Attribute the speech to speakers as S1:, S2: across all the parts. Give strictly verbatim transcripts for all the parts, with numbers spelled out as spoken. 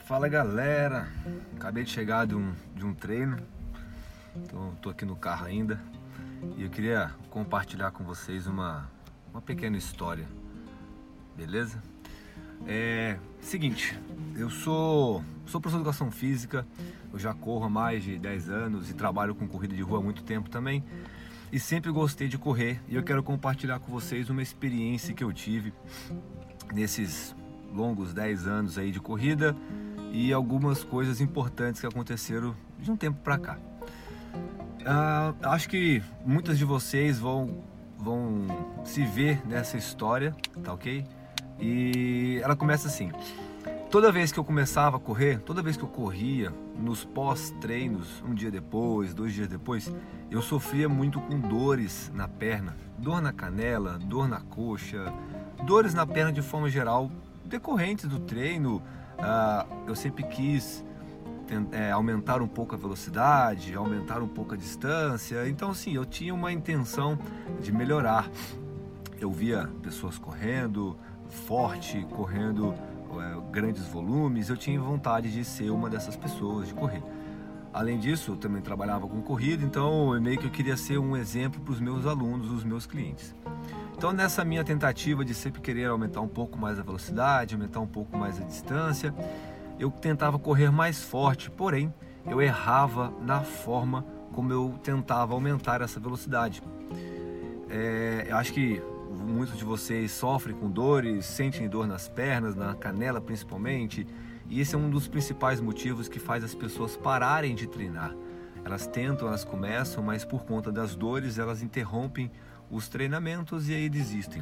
S1: Fala galera, acabei de chegar de um, de um treino, então tô aqui no carro ainda e eu queria compartilhar com vocês uma, uma pequena história, beleza? É seguinte, eu sou, sou professor de educação física, eu já corro há mais de dez anos e trabalho com corrida de rua há muito tempo também e sempre gostei de correr e eu quero compartilhar com vocês uma experiência que eu tive nesses longos dez anos aí de corrida e algumas coisas importantes que aconteceram de um tempo para cá. Ah, acho que muitas de vocês vão, vão se ver nessa história, tá ok? E ela começa assim: toda vez que eu começava a correr, toda vez que eu corria, nos pós-treinos, um dia depois, dois dias depois, eu sofria muito com dores na perna, dor na canela, dor na coxa, dores na perna de forma geral, decorrentes do treino. Uh, eu sempre quis é, aumentar um pouco a velocidade, aumentar um pouco a distância, então sim, eu tinha uma intenção de melhorar. Eu via pessoas correndo forte, correndo é, grandes volumes, eu tinha vontade de ser uma dessas pessoas, de correr. Além disso, eu também trabalhava com corrida, então eu meio que eu queria ser um exemplo para os meus alunos, os meus clientes. Então, nessa minha tentativa de sempre querer aumentar um pouco mais a velocidade, aumentar um pouco mais a distância, eu tentava correr mais forte, porém, eu errava na forma como eu tentava aumentar essa velocidade. É, eu acho que muitos de vocês sofrem com dores, sentem dor nas pernas, na canela principalmente, e esse é um dos principais motivos que faz as pessoas pararem de treinar. Elas tentam, elas começam, mas por conta das dores, elas interrompem os treinamentos e aí desistem.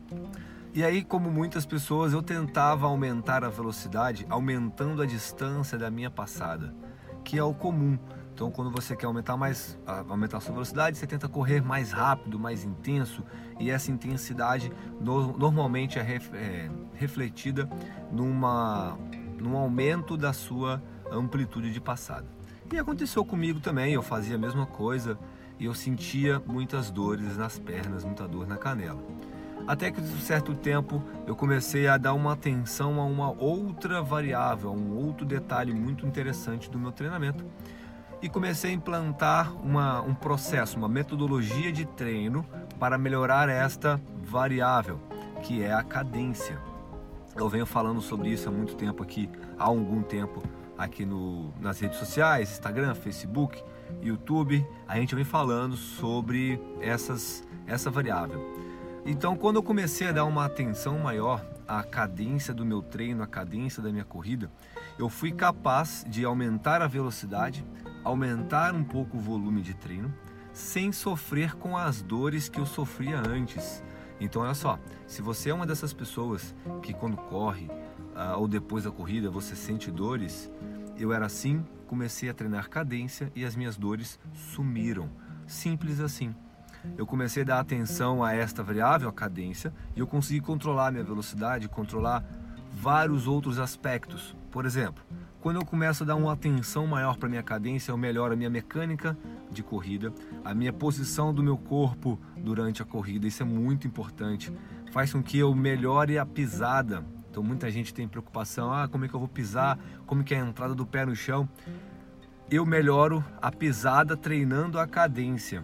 S1: E aí, como muitas pessoas, eu tentava aumentar a velocidade aumentando a distância da minha passada, que é o comum. Então, quando você quer aumentar mais, aumentar a sua velocidade, você tenta correr mais rápido, mais intenso, e essa intensidade no, normalmente é, ref, é refletida numa, num aumento da sua amplitude de passada. E aconteceu comigo também, eu fazia a mesma coisa, e eu sentia muitas dores nas pernas, muita dor na canela. Até que, de um certo tempo, eu comecei a dar uma atenção a uma outra variável, a um outro detalhe muito interessante do meu treinamento. E comecei a implantar uma, um processo, uma metodologia de treino para melhorar esta variável, que é a cadência. Eu venho falando sobre isso há muito tempo aqui, há algum tempo, aqui no, nas redes sociais, Instagram, Facebook, YouTube, a gente vem falando sobre essas, essa variável. Então, quando eu comecei a dar uma atenção maior à cadência do meu treino, à cadência da minha corrida, eu fui capaz de aumentar a velocidade, aumentar um pouco o volume de treino, sem sofrer com as dores que eu sofria antes. Então, olha só, se você é uma dessas pessoas que quando corre uh, ou depois da corrida você sente dores, eu era assim, comecei a treinar cadência e as minhas dores sumiram. Simples assim. Eu comecei a dar atenção a esta variável, a cadência, e eu consegui controlar a minha velocidade, controlar vários outros aspectos. Por exemplo, quando eu começo a dar uma atenção maior para a minha cadência, eu melhoro a minha mecânica de corrida, a minha posição do meu corpo durante a corrida, isso é muito importante. Faz com que eu melhore a pisada. Então muita gente tem preocupação, ah, como é que eu vou pisar, como que é a entrada do pé no chão. Eu melhoro a pisada treinando a cadência.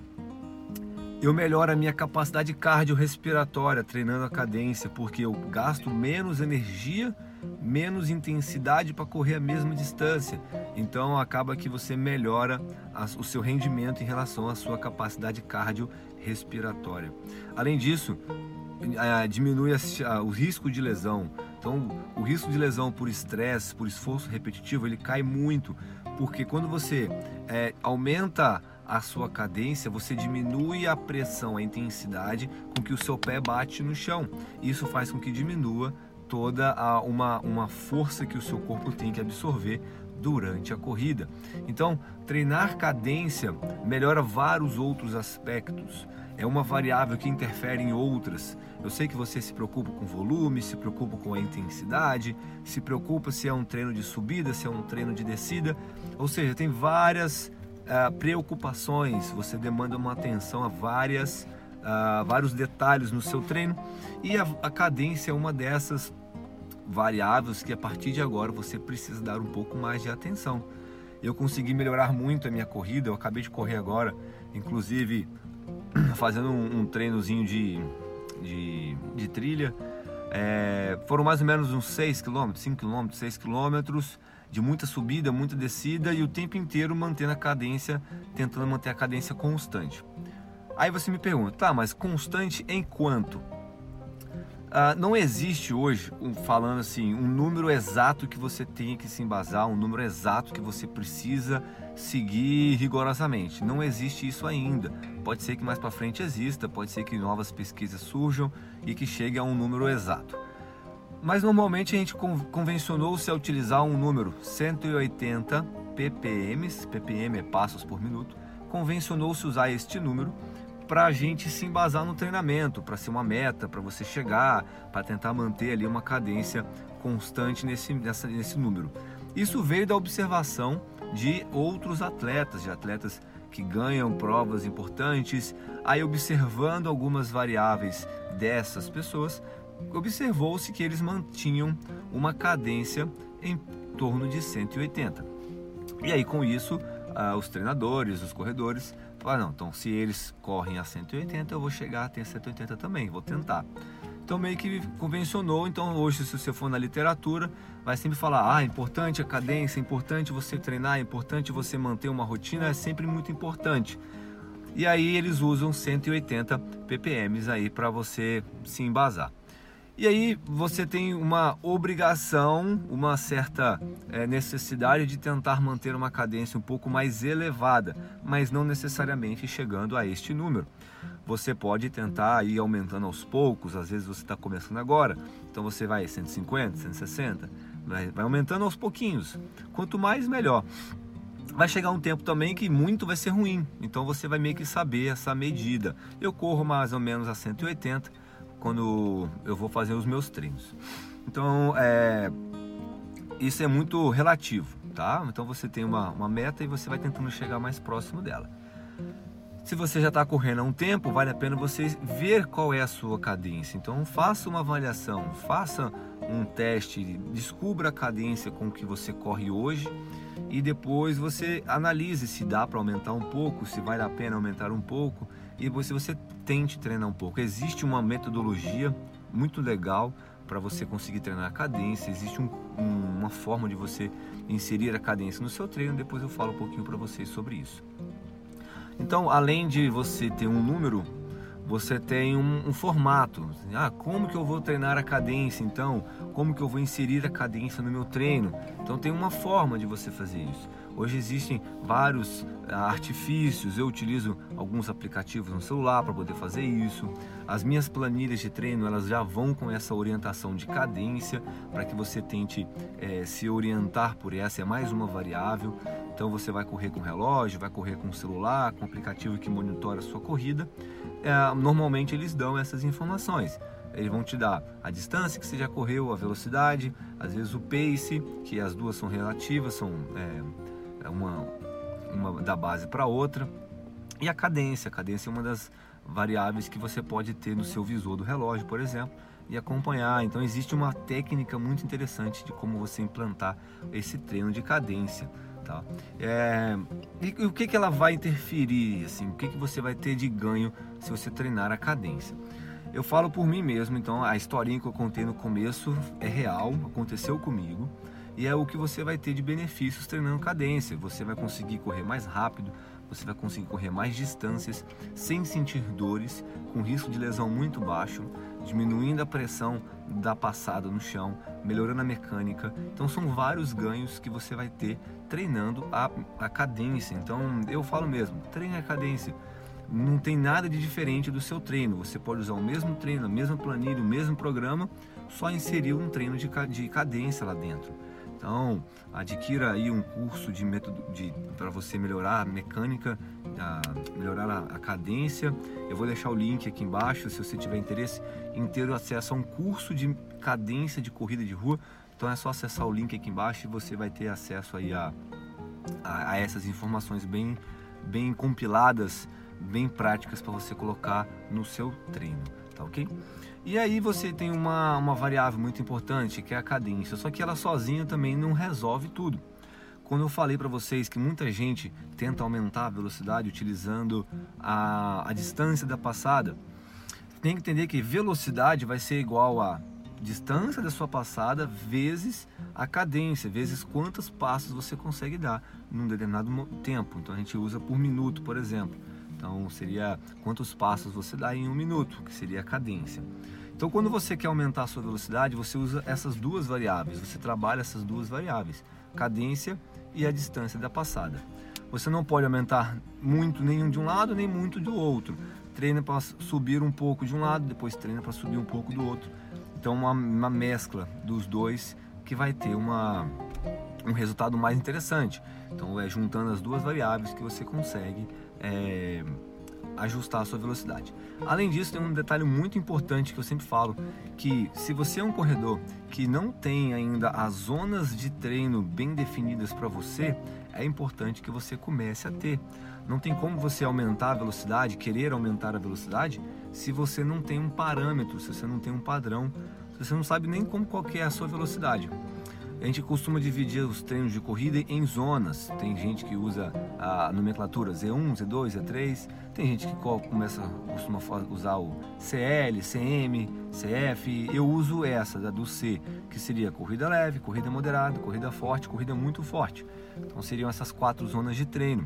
S1: Eu melhoro a minha capacidade cardiorrespiratória treinando a cadência, porque eu gasto menos energia, menos intensidade para correr a mesma distância. Então acaba que você melhora o seu rendimento em relação à sua capacidade cardiorrespiratória. Além disso, diminui o risco de lesão. Então, o risco de lesão por estresse, por esforço repetitivo, ele cai muito, porque quando você é, aumenta a sua cadência, você diminui a pressão, a intensidade com que o seu pé bate no chão. Isso faz com que diminua toda a, uma, uma força que o seu corpo tem que absorver durante a corrida. Então, treinar cadência melhora vários outros aspectos. É uma variável que interfere em outras. Eu sei que você se preocupa com volume, se preocupa com a intensidade, se preocupa se é um treino de subida, se é um treino de descida. Ou seja, tem várias uh, preocupações, você demanda uma atenção a várias, uh, vários detalhes no seu treino. E a, a cadência é uma dessas variáveis que a partir de agora você precisa dar um pouco mais de atenção. Eu consegui melhorar muito a minha corrida, eu acabei de correr agora, inclusive fazendo um, um treinozinho de, de, de trilha. É, foram mais ou menos uns seis quilômetros, cinco quilômetros, seis quilômetros de muita subida, muita descida e o tempo inteiro mantendo a cadência, tentando manter a cadência constante. Aí você me pergunta, tá, mas constante em quanto? Ah, não existe hoje, um, falando assim, um número exato que você tenha que se embasar, um número exato que você precisa seguir rigorosamente. Não existe isso ainda. Pode ser que mais para frente exista, pode ser que novas pesquisas surjam e que chegue a um número exato. Mas normalmente a gente convencionou-se a utilizar um número cento e oitenta ppm, ppm é passos por minuto, convencionou-se usar este número para a gente se embasar no treinamento, para ser uma meta, para você chegar, para tentar manter ali uma cadência constante nesse, nessa, nesse número. Isso veio da observação de outros atletas, de atletas que ganham provas importantes. Aí, observando algumas variáveis dessas pessoas, observou-se que eles mantinham uma cadência em torno de cento e oitenta. E aí, com isso, ah, os treinadores, os corredores, falaram, não, então se eles correm a cento e oitenta, eu vou chegar a ter cento e oitenta também, vou tentar. Então meio que convencionou. Então hoje, se você for na literatura, vai sempre falar, ah, é importante a cadência, é importante você treinar, é importante você manter uma rotina, é sempre muito importante. E aí eles usam cento e oitenta ppm aí para você se embasar. E aí você tem uma obrigação, uma certa é, necessidade de tentar manter uma cadência um pouco mais elevada, mas não necessariamente chegando a este número. Você pode tentar ir aumentando aos poucos, às vezes você está começando agora, então você vai cento e cinquenta, cento e sessenta, vai, vai aumentando aos pouquinhos, quanto mais melhor. Vai chegar um tempo também que muito vai ser ruim, então você vai meio que saber essa medida. Eu corro mais ou menos a cento e oitenta, quando eu vou fazer os meus treinos. Então, é, isso é muito relativo, tá? Então você tem uma, uma meta e você vai tentando chegar mais próximo dela. Se você já está correndo há um tempo, vale a pena você ver qual é a sua cadência. Então faça uma avaliação, faça um teste, descubra a cadência com que você corre hoje e depois você analise se dá para aumentar um pouco, se vale a pena aumentar um pouco. E depois você tente treinar um pouco. Existe uma metodologia muito legal para você conseguir treinar a cadência. Existe um, um, uma forma de você inserir a cadência no seu treino. Depois eu falo um pouquinho para vocês sobre isso. Então, além de você ter um número, você tem um, um formato. Ah, como que eu vou treinar a cadência então? Como que eu vou inserir a cadência no meu treino? Então tem uma forma de você fazer isso. Hoje existem vários ah, artifícios, eu utilizo alguns aplicativos no celular para poder fazer isso. As minhas planilhas de treino, elas já vão com essa orientação de cadência, para que você tente é, se orientar por essa, é mais uma variável. Então você vai correr com relógio, vai correr com celular, com aplicativo que monitora a sua corrida. É, normalmente eles dão essas informações. Eles vão te dar a distância que você já correu, a velocidade, às vezes o pace, que as duas são relativas, são é, uma, uma da base para outra, e a cadência. A cadência é uma das variáveis que você pode ter no seu visor do relógio, por exemplo, e acompanhar. Então existe uma técnica muito interessante de como você implantar esse treino de cadência. Tá? É, e, e o que, que ela vai interferir, assim, o que, que você vai ter de ganho se você treinar a cadência? Eu falo por mim mesmo, então a historinha que eu contei no começo é real, aconteceu comigo, e é o que você vai ter de benefícios treinando cadência. Você vai conseguir correr mais rápido, você vai conseguir correr mais distâncias sem sentir dores, com risco de lesão muito baixo, diminuindo a pressão da passada no chão, melhorando a mecânica. Então são vários ganhos que você vai ter treinando a, a cadência. Então eu falo mesmo, treine a cadência. Não tem nada de diferente do seu treino. Você pode usar o mesmo treino, a mesma planilha, o mesmo programa, só inserir um treino de, de cadência lá dentro. Então, adquira aí um curso de método de, para você melhorar a mecânica, a, melhorar a, a cadência. Eu vou deixar o link aqui embaixo, se você tiver interesse em ter acesso a um curso de cadência de corrida de rua. Então é só acessar o link aqui embaixo e você vai ter acesso aí a, a, a essas informações bem, bem compiladas, bem práticas para você colocar no seu treino. tá ok? E aí você tem uma, uma variável muito importante, que é a cadência, só que ela sozinha também não resolve tudo. Quando eu falei para vocês que muita gente tenta aumentar a velocidade utilizando a, a distância da passada, tem que entender que velocidade vai ser igual a distância da sua passada vezes a cadência, vezes quantos passos você consegue dar num determinado tempo. Então a gente usa por minuto, por exemplo. Então seria quantos passos você dá em um minuto, que seria a cadência. Então quando você quer aumentar a sua velocidade, você usa essas duas variáveis, você trabalha essas duas variáveis, cadência e a distância da passada. Você não pode aumentar muito nenhum de um lado, nem muito do outro. Treina para subir um pouco de um lado, depois treina para subir um pouco do outro. Então uma, uma mescla dos dois que vai ter uma, um resultado mais interessante. Então é juntando as duas variáveis que você consegue é, ajustar a sua velocidade. Além disso, tem um detalhe muito importante que eu sempre falo, que se você é um corredor que não tem ainda as zonas de treino bem definidas para você, é importante que você comece a ter. Não tem como você aumentar a velocidade, querer aumentar a velocidade, se você não tem um parâmetro, se você não tem um padrão, se você não sabe nem como qual que é a sua velocidade. A gente costuma dividir os treinos de corrida em zonas. Tem gente que usa a nomenclatura Z um, Z dois, Z três. Tem gente que começa, costuma usar o C L, C M, C F. Eu uso essa, da do C, que seria corrida leve, corrida moderada, corrida forte, corrida muito forte. Então seriam essas quatro zonas de treino.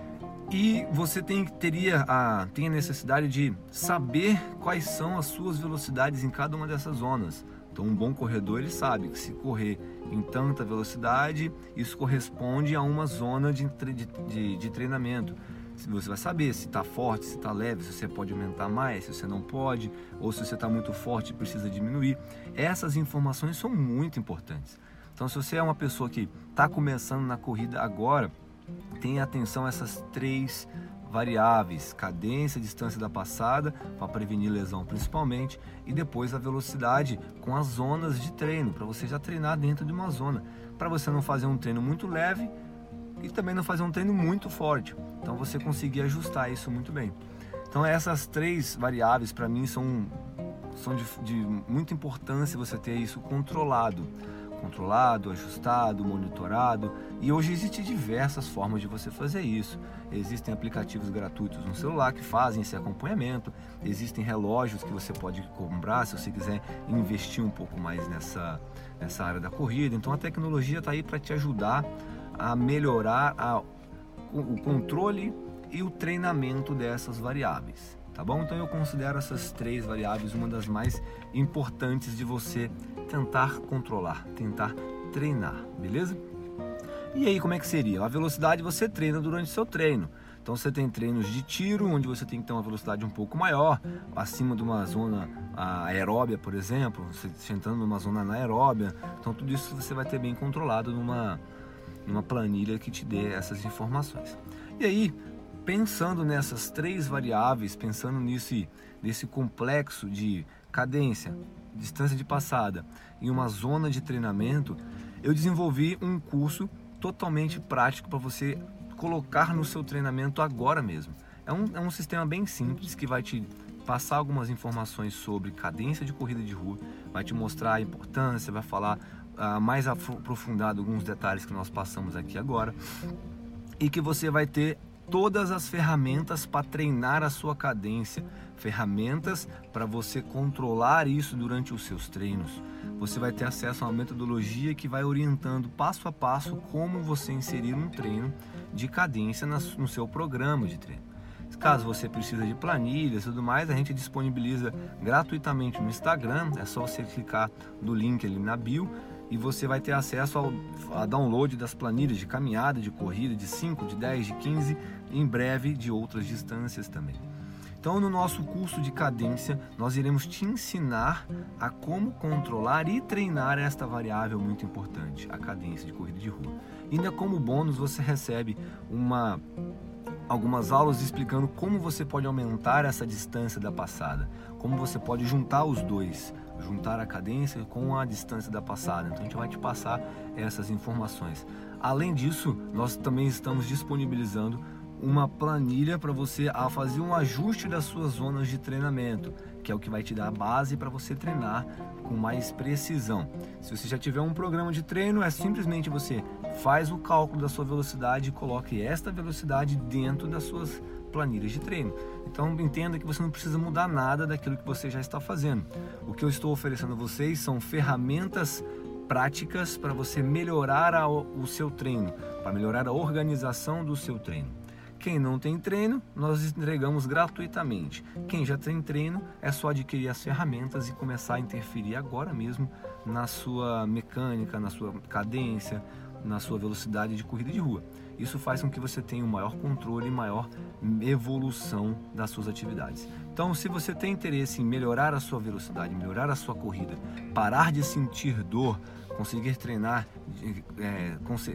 S1: E você tem, teria a, tem a necessidade de saber quais são as suas velocidades em cada uma dessas zonas. Então um bom corredor, ele sabe que se correr em tanta velocidade, isso corresponde a uma zona de, de, de, de treinamento. Você vai saber se está forte, se está leve, se você pode aumentar mais, se você não pode, ou se você está muito forte e precisa diminuir. Essas informações são muito importantes. Então se você é uma pessoa que está começando na corrida agora, tenha atenção a essas três variáveis: cadência, distância da passada, para prevenir lesão principalmente, e depois a velocidade com as zonas de treino, para você já treinar dentro de uma zona, para você não fazer um treino muito leve e também não fazer um treino muito forte. Então você conseguir ajustar isso muito bem. Então essas três variáveis para mim são, são de, de muita importância você ter isso controlado. controlado, ajustado, monitorado, e hoje existem diversas formas de você fazer isso. Existem aplicativos gratuitos no celular que fazem esse acompanhamento, existem relógios que você pode comprar se você quiser investir um pouco mais nessa, nessa área da corrida. Então a tecnologia está aí para te ajudar a melhorar a, o controle e o treinamento dessas variáveis. Tá bom? Então eu considero essas três variáveis uma das mais importantes de você tentar controlar, tentar treinar, beleza? E aí como é que seria? A velocidade você treina durante o seu treino. Então você tem treinos de tiro, onde você tem que ter uma velocidade um pouco maior, acima de uma zona aeróbia, por exemplo, você entrando numa zona anaeróbia. Então tudo isso você vai ter bem controlado numa, numa planilha que te dê essas informações. E aí, pensando nessas três variáveis, pensando nisso, nesse complexo de cadência, distância de passada e uma zona de treinamento, eu desenvolvi um curso totalmente prático para você colocar no seu treinamento agora mesmo. É um, é um sistema bem simples que vai te passar algumas informações sobre cadência de corrida de rua, vai te mostrar a importância, vai falar uh, mais aprofundado alguns detalhes que nós passamos aqui agora, e que você vai ter todas as ferramentas para treinar a sua cadência, ferramentas para você controlar isso durante os seus treinos. Você vai ter acesso a uma metodologia que vai orientando passo a passo como você inserir um treino de cadência no seu programa de treino. Caso você precise de planilhas e tudo mais, a gente disponibiliza gratuitamente no Instagram. É só você clicar no link ali na bio e você vai ter acesso ao a download das planilhas de caminhada, de corrida, de cinco, de dez, de quinze, em breve de outras distâncias também. Então no nosso curso de cadência nós iremos te ensinar a como controlar e treinar esta variável muito importante, a cadência de corrida de rua. E ainda como bônus você recebe uma, algumas aulas explicando como você pode aumentar essa distância da passada, como você pode juntar os dois, juntar a cadência com a distância da passada. Então a gente vai te passar essas informações. Além disso, nós também estamos disponibilizando uma planilha para você a fazer um ajuste das suas zonas de treinamento, que é o que vai te dar a base para você treinar com mais precisão. Se você já tiver um programa de treino, é simplesmente você faz o cálculo da sua velocidade e coloque esta velocidade dentro das suas planilhas de treino. Então entenda que você não precisa mudar nada daquilo que você já está fazendo. O que eu estou oferecendo a vocês são ferramentas práticas para você melhorar a, o seu treino, para melhorar a organização do seu treino. Quem não tem treino, nós entregamos gratuitamente. Quem já tem treino, é só adquirir as ferramentas e começar a interferir agora mesmo na sua mecânica, na sua cadência, na sua velocidade de corrida de rua. Isso faz com que você tenha um maior controle e maior evolução das suas atividades. Então, se você tem interesse em melhorar a sua velocidade, melhorar a sua corrida, parar de sentir dor, conseguir treinar é,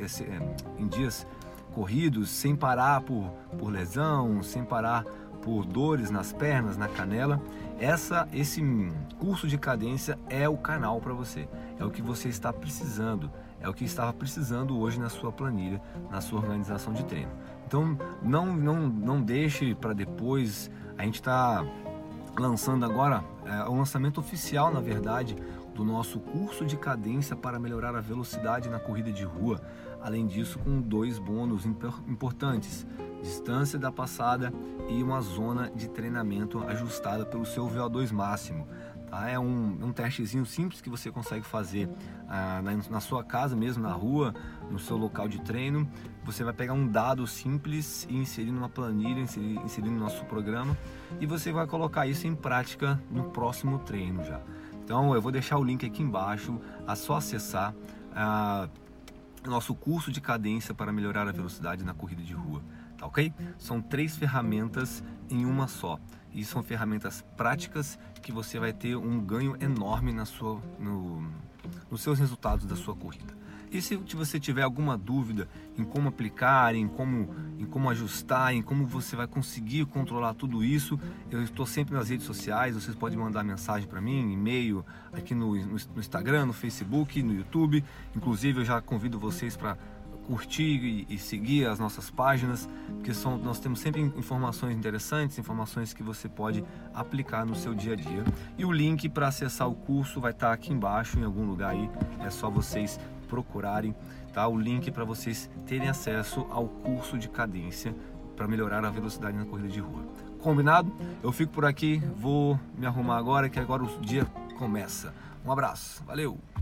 S1: em dias corridos, sem parar por, por lesão, sem parar por dores nas pernas, na canela, essa, esse curso de cadência é o canal para você, é o que você está precisando, é o que estava precisando hoje na sua planilha, na sua organização de treino. Então não, não, não deixe para depois. A gente está lançando agora é, o lançamento oficial, na verdade, do nosso curso de cadência para melhorar a velocidade na corrida de rua. Além disso, com dois bônus importantes: distância da passada e uma zona de treinamento ajustada pelo seu V O dois máximo. Tá? É um, um testezinho simples que você consegue fazer ah, na, na sua casa mesmo, na rua, no seu local de treino. Você vai pegar um dado simples e inserir numa planilha, inserir, inserir no nosso programa, e você vai colocar isso em prática no próximo treino já. Então eu vou deixar o link aqui embaixo, é só acessar ah, nosso curso de cadência para melhorar a velocidade na corrida de rua, tá ok? São três ferramentas em uma só, e são ferramentas práticas que você vai ter um ganho enorme na sua, no, nos seus resultados da sua corrida. E se você tiver alguma dúvida em como aplicar, em como, em como ajustar, em como você vai conseguir controlar tudo isso, eu estou sempre nas redes sociais. Vocês podem mandar mensagem para mim, e-mail, aqui no, no, no Instagram, no Facebook, no YouTube. Inclusive eu já convido vocês para curtir e, e seguir as nossas páginas, porque são, nós temos sempre informações interessantes, informações que você pode aplicar no seu dia a dia. E o link para acessar o curso vai estar aqui embaixo, em algum lugar aí, é só vocês procurarem, tá? O link para vocês terem acesso ao curso de cadência para melhorar a velocidade na corrida de rua. Combinado? Eu fico por aqui, vou me arrumar agora, que agora o dia começa. Um abraço, valeu!